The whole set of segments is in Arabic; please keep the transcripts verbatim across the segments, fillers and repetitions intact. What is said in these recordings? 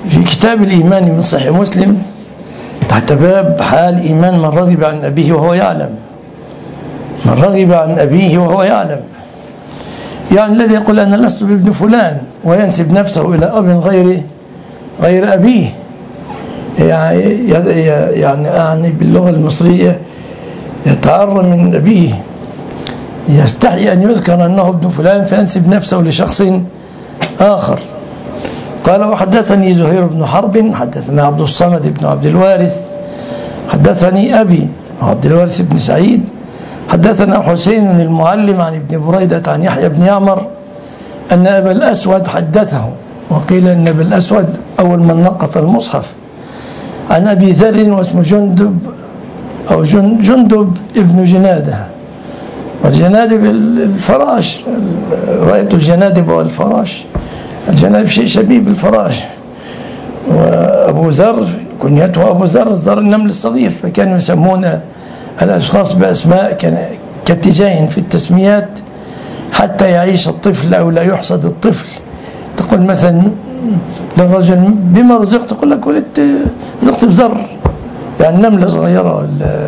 في كتاب الإيمان من صحيح مسلم تحت باب حال إيمان من رغب عن أبيه وهو يعلم، من رغب عن أبيه وهو يعلم، يعني الذي يقول أنا لست بابن فلان وينسب نفسه إلى أب غير غير أبيه، يعني يعني يعني باللغة المصرية يتعرى من أبيه، يستحي أن يذكر أنه ابن فلان فينسب نفسه لشخص آخر. قال وحدثني زهير بن حرب حدثنا عبد الصمد بن عبد الوارث حدثني أبي عبد الوارث بن سعيد حدثنا حسين المعلم عن ابن بريدة عن يحيى بن يعمر أن أبا الأسود حدثه، وقيل أن أبا الأسود أول من نقط المصحف، عن أبي ذر واسمه جندب أو جندب ابن جنادة، والجنادب الفراش، رأيت الجنادب والفراش، الجنادب شيء شبيه بالفراش، وأبو ذر كنيته أبو ذر ذر النمل الصغير، فكانوا يسمون الأشخاص بأسماء كاتجاه في التسميات حتى يعيش الطفل أو لا يحصد الطفل. تقول مثلا للرجل بما رزقت، تقول لك ولدت رزقت بذر، يعني نملة صغيرة.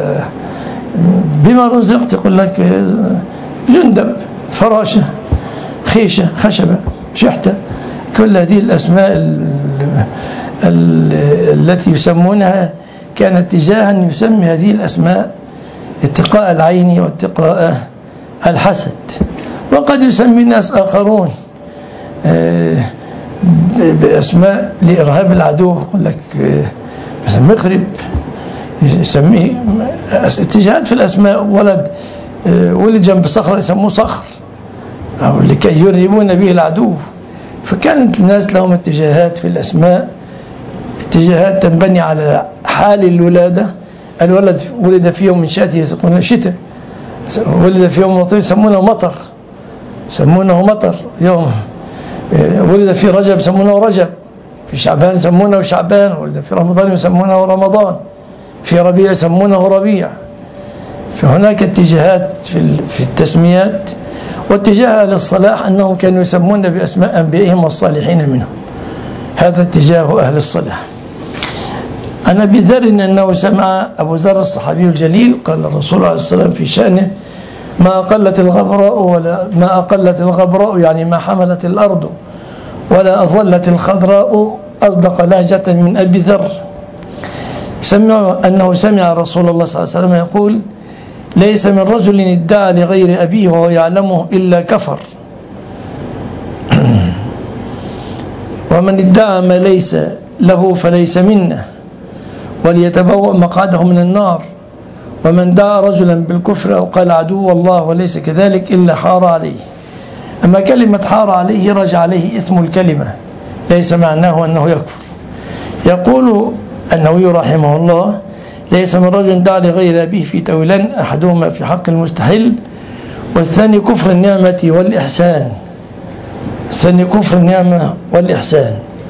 بما رزقت يقول لك جندب، فراشة، خيشة، خشبة، شحتة، كل هذه الأسماء التي يسمونها كان اتجاها يسمي هذه الأسماء اتقاء العين واتقاء الحسد. وقد يسمي الناس آخرون بأسماء لإرهاب العدو، يقول لك مثلا مخرب، يسميه اتجاهات في الأسماء. ولد ولد جنب صخرة يسموه صخر، أو لكي يرهبون به العدو. فكانت الناس لهم اتجاهات في الأسماء، اتجاهات تنبني على حال الولادة. الولد ولد في يوم من شأته يسمونه شتاء، ولد في يوم مطر يسمونه مطر، يسمونه مطر. يوم ولد في رجب يسمونه رجب، في شعبان يسمونه شعبان، ولد في رمضان يسمونه رمضان، في ربيع يسمونه ربيع. فهناك اتجاهات في في التسميات. واتجاه أهل الصلاح أنهم كانوا يسمون بأسماء أنبيائهم والصالحين منهم، هذا اتجاه أهل الصلاح. عن أبي ذر أنه سمع أبو ذر الصحابي الجليل قال الرسول عليه الصلاة والسلام في شأنه ما أقلت الغبراء ولا ما أقلت الغبراء يعني ما حملت الأرض ولا أظلت الخضراء أصدق لهجة من أبي ذر. سمع أنه سمع رسول الله صلى الله عليه وسلم يقول ليس من رجل ادعى لغير أبيه وهو يعلمه إلا كفر، ومن ادعى ما ليس له فليس منا، وليتبوأ مقعده من النار. ومن دعا رجلا بالكفر أو قال عدو الله وليس كذلك إلا حار عليه. أما كلمة حار عليه رجع عليه اسم الكلمة، ليس معناه أنه يكفر. يقول النووي رحمه الله ليس من رجل دعا لغير أبيه في تأويلان، أحدهما في حق المستحل والثاني كفر النعمة والإحسان، الثاني كفر النعمة والإحسان.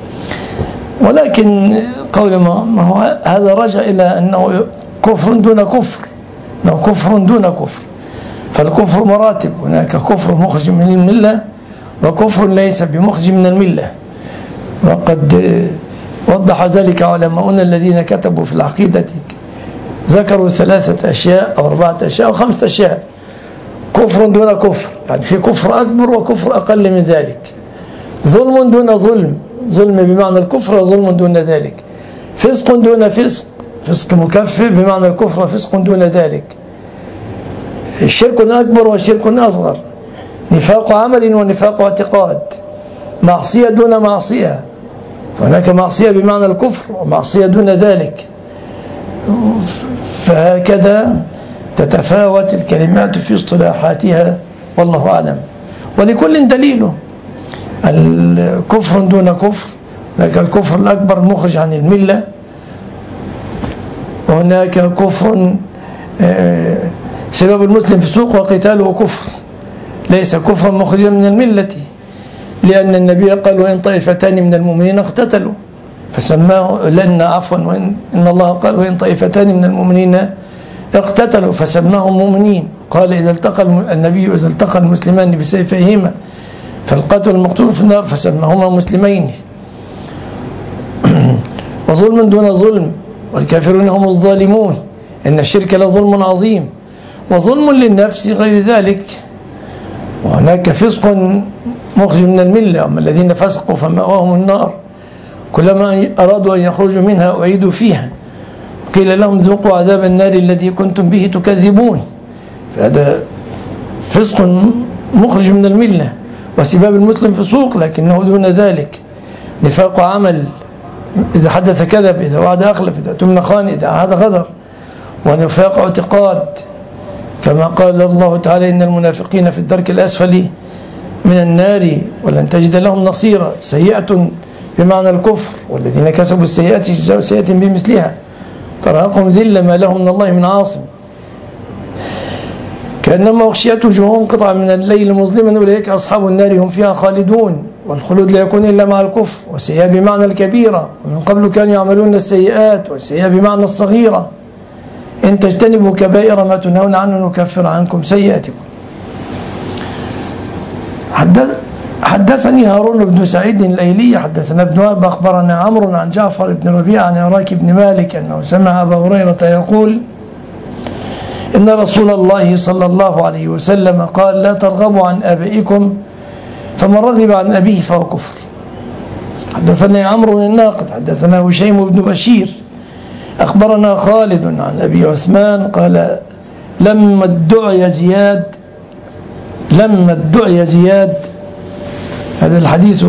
ولكن قول ما هو هذا رجع إلى أنه كفر دون كفر، أنه كفر دون كفر. فالكفر مراتب، هناك كفر مخرج من الملة وكفر ليس بمخرج من الملة. وقد وضح ذلك علماؤنا الذين كتبوا في العقيدة، ذكروا ثلاثة أشياء أو أربعة أشياء أو خمسة أشياء. كفر دون كفر، يعني في كفر أكبر وكفر أقل من ذلك. ظلم دون ظلم، ظلم بمعنى الكفر وظلم دون ذلك. فسق دون فسق، فسق مكفر بمعنى الكفر وفسق دون ذلك. شرك أكبر وشرك أصغر، نفاق عمل ونفاق اعتقاد، معصية دون معصية، فهناك معصية بمعنى الكفر ومعصية دون ذلك. فهكذا تتفاوت الكلمات في اصطلاحاتها والله أعلم، ولكل دليله. الكفر دون كفر، هناك الكفر الأكبر مخرج عن الملة، وهناك كفر سبب المسلم فسوق وقتاله كفر، ليس كفرا مخرجا من الملة، لأن النبي قال وإن طائفتان من المؤمنين اقتتلوا فسماه لأن عفوا وإن إن الله قال وإن طائفتان من المؤمنين اقتتلوا فسماهم مؤمنين. قال إذا التقى النبي إذا التقى المسلمان بسيفيهما فالقاتل المقتول في النار فسماهما مسلمين. وظلم دون ظلم، والكافرون هم الظالمون، إن الشرك لظلم عظيم، وظلم للنفس غير ذلك. وهناك فسق مخرج من الملة، أما الذين فسقوا فمأواهم النار كلما أرادوا أن يخرجوا منها أعيدوا فيها، قيل لهم ذوقوا عذاب النار الذي كنتم به تكذبون. فهذا فسق مخرج من الملة. وسباب المسلم فسوق لكنه دون ذلك. نفاق عمل، إذا حدث كذب، إذا وعد أخلف، إذا أتمن خان، إذا عاد غدر. ونفاق اعتقاد كما قال الله تعالى إن المنافقين في الدرك الأسفل من النار ولن تجد لهم نصيرا. سيئة بمعنى الكفر، والذين كسبوا السيئات يجزاوا سيئة بمثلها، ترهقهم ذلة ما لهم من الله من عاصم، كأنما أغشيت وجوههم قطعا من الليل مظلما أولئك أصحاب النار هم فيها خالدون. والخلود لا يكون إلا مع الكفر. والسيئة بمعنى الكبيرة، ومن قبل كانوا يعملون السيئات. والسيئة بمعنى الصغيرة، إن تجتنبوا كبائر ما تنهون عنه نكفر عنكم سيئاتكم. حدث حدثني هارون بن سعيد الأيلي حدثنا ابن وهب أخبرنا عمرو عن جعفر بن ربيعة عن عراك بن مالك أنه سمع أبا هريرة يقول إن رسول الله صلى الله عليه وسلم قال لا ترغبوا عن آبائكم فمن رغب عن أبيه فهو كفر. حدثنا عمرو الناقد حدثنا هشيم بن بشير أخبرنا خالد عن أبي عثمان قال لما ادعي زياد لما ادعي زياد هذا الحديث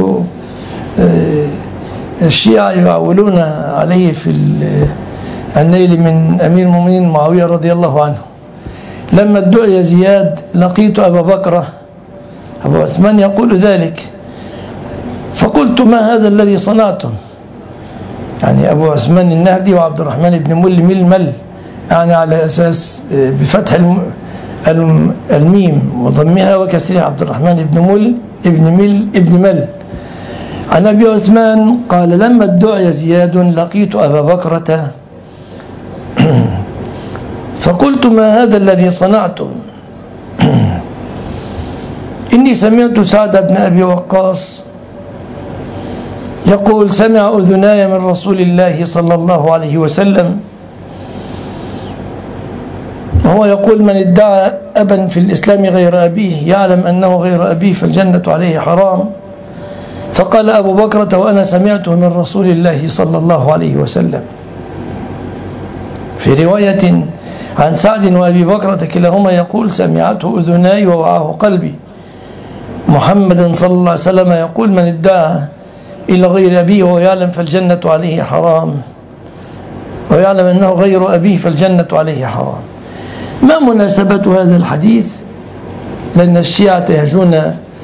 الشيعة يعولون عليه في النيل من أمير المؤمنين معاوية رضي الله عنه. لما ادعي زياد لقيت أبا بكر، أبو عثمان يقول ذلك، فقلت ما هذا الذي صنعتم؟ يعني أبو عثمان النهدي وعبد الرحمن بن مل ململ، يعني على أساس بفتح الميم وضمها وكسرها عبد الرحمن بن مل ابن مل ابن مل. عن أبي عثمان قال لما ادعي زياد لقيت أبا بكرة فقلت ما هذا الذي صنعتم؟ إني سمعت سعد بن أبي وقاص يقول سمع أذناي من رسول الله صلى الله عليه وسلم وهو يقول من ادعى أبا في الإسلام غير أبيه يعلم أنه غير أبيه فالجنة عليه حرام. فقال أبو بكرة وأنا سمعته من رسول الله صلى الله عليه وسلم. في رواية عن سعد وأبي بكرة كلاهما يقول سمعته أذناي ووعاه قلبي. محمد صلى الله عليه وسلم يقول من ادعى إلى غير أبيه وهو يعلم فالجنة عليه حرام، ويعلم أنه غير أبيه فالجنة عليه حرام. ما مناسبة هذا الحديث؟ لأن الشيعة يهجون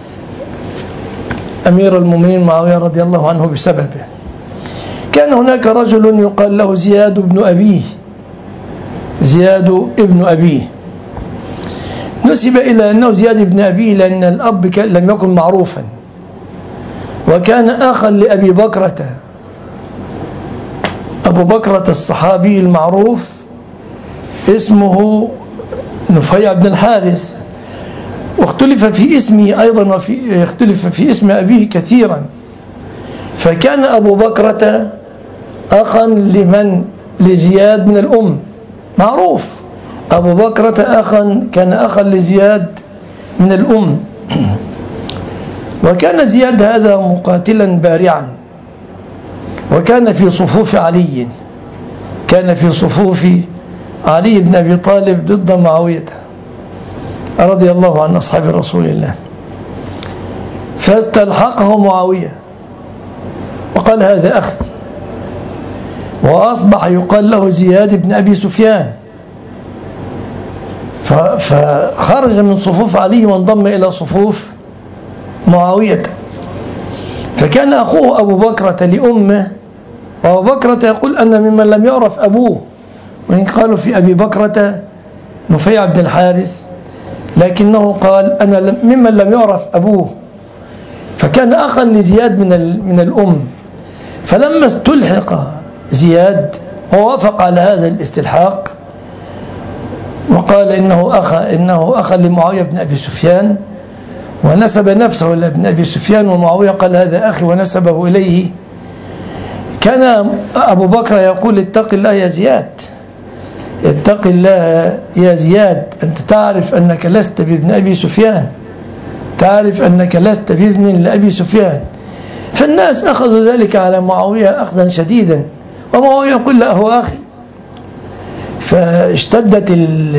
أمير المؤمنين معاوية رضي الله عنه بسببه. كان هناك رجل يقال له زياد بن أبيه، زياد ابن أبيه، نسب إلى أنه زياد بن أبيه لأن الأب لم يكن معروفا، وكان أخا لأبي بكرة. أبو بكرة الصحابي المعروف اسمه نفيع بن الحارث، واختلف في اسمه أيضا وفي اختلف في اسم أبيه كثيرا. فكان أبو بكرة أخا لمن؟ لزياد من الأم، معروف أبو بكرة أخا كان أخا لزياد من الأم. وكان زياد هذا مقاتلا بارعا، وكان في صفوف علي، كان في صفوف علي بن أبي طالب ضد معاوية رضي الله عن أصحاب رسول الله. فاستلحقه معاوية وقال هذا أخي، وأصبح يقال له زياد بن أبي سفيان. فخرج من صفوف علي وانضم إلى صفوف معاوية. فكان أخوه أبو بكرة لأمه، وأبو بكرة يقول أنا ممن لم يعرف أبوه، وإن قالوا في أبي بكرة نفيع بن الحارث، لكنه قال أنا ممن لم يعرف أبوه. فكان أخا لزياد من من الأم. فلما استلحق زياد ووافق على هذا الاستلحاق وقال إنه أخا إنه أخا لمعاوية بن أبي سفيان، ونسب نفسه إلى ابن أبي سفيان، ومعاوية قال هذا أخي ونسبه إليه، كان أبو بكر يقول اتق الله يا زياد، اتق الله يا زياد، أنت تعرف أنك لست بابن أبي سفيان، تعرف أنك لست بابن لأبي سفيان. فالناس أخذوا ذلك على معاوية أخذا شديدا، ومعاوية يقول لا هو أخي. فاشتدت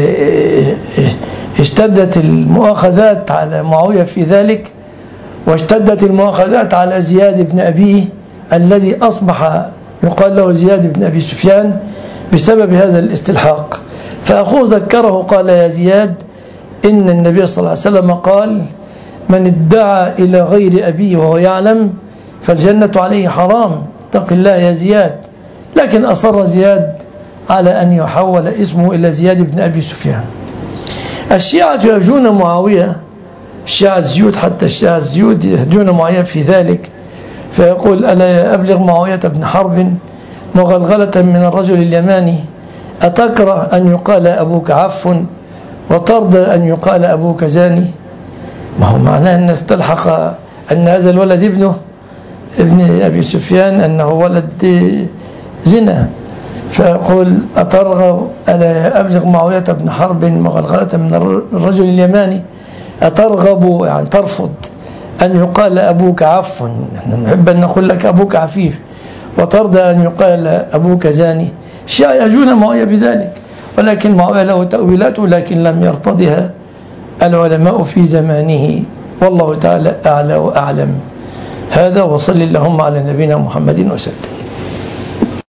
اشتدت المؤاخذات على معاوية في ذلك، واشتدت المؤاخذات على زياد بن أبيه الذي أصبح يقال له زياد بن أبي سفيان بسبب هذا الاستلحاق. فأخوه ذكره قال يا زياد إن النبي صلى الله عليه وسلم قال من ادعى إلى غير أبيه وهو يعلم فالجنة عليه حرام، اتق الله يا زياد. لكن أصر زياد على أن يحول اسمه إلى زياد بن أبي سفيان. الشيعة يهجون معاوية، الشيعة الزيود، حتى الشيعة الزيود يهجون معاوية في ذلك، فيقول ألا أبلغ معاوية بن حرب مغلغلة من الرجل اليماني أتكره أن يقال أبوك عف وترضى أن يقال أبوك زاني؟ ما هو معناه أن استلحق أن هذا الولد ابنه ابن أبي سفيان أنه ولد زنا، فيقول أترغب ألا أبلغ معاوية بن حرب مغلغلة من الرجل اليماني أترغب يعني ترفض أن يقال أبوك عف، نحن نحب أن نقول لك أبوك عفيف، وترضى أن يقال أبوك زاني. الشيعة يهجون معاوية بذلك، ولكن معاوية له تأويلاته لكن لم يرتضها العلماء في زمانه، والله تعالى أعلى وأعلم. هذا وصل اللهم على نبينا محمد وسلم.